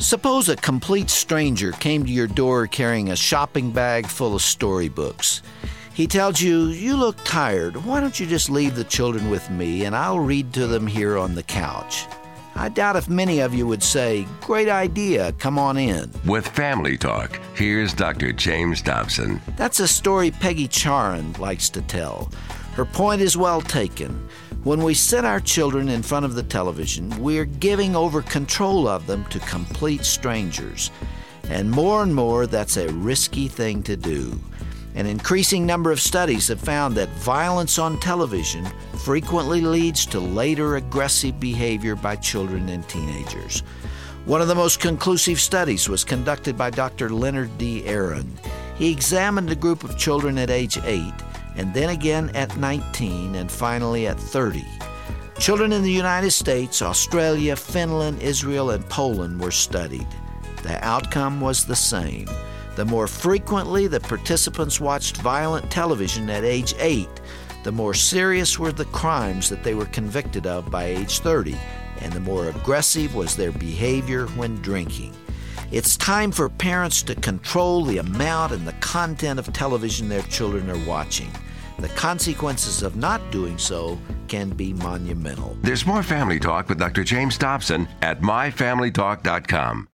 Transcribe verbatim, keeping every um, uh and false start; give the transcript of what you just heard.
Suppose a complete stranger came to your door carrying a shopping bag full of storybooks. He tells you, "You look tired. Why don't you just leave the children with me and I'll read to them here on the couch?" I doubt if many of you would say, "Great idea, come on in." With Family Talk, here's Doctor James Dobson. That's a story Peggy Charan likes to tell. Her point is well taken. When we set our children in front of the television, we're giving over control of them to complete strangers. And more and more, that's a risky thing to do. An increasing number of studies have found that violence on television frequently leads to later aggressive behavior by children and teenagers. One of the most conclusive studies was conducted by Doctor Leonard D. Aaron. He examined a group of children at age eight, and then again at nineteen, and finally at thirty. Children in the United States, Australia, Finland, Israel, and Poland were studied. The outcome was the same. The more frequently the participants watched violent television at age eight, the more serious were the crimes that they were convicted of by age thirty, and the more aggressive was their behavior when drinking. It's time for parents to control the amount and the content of television their children are watching. The consequences of not doing so can be monumental. There's more Family Talk with Doctor James Dobson at my family talk dot com.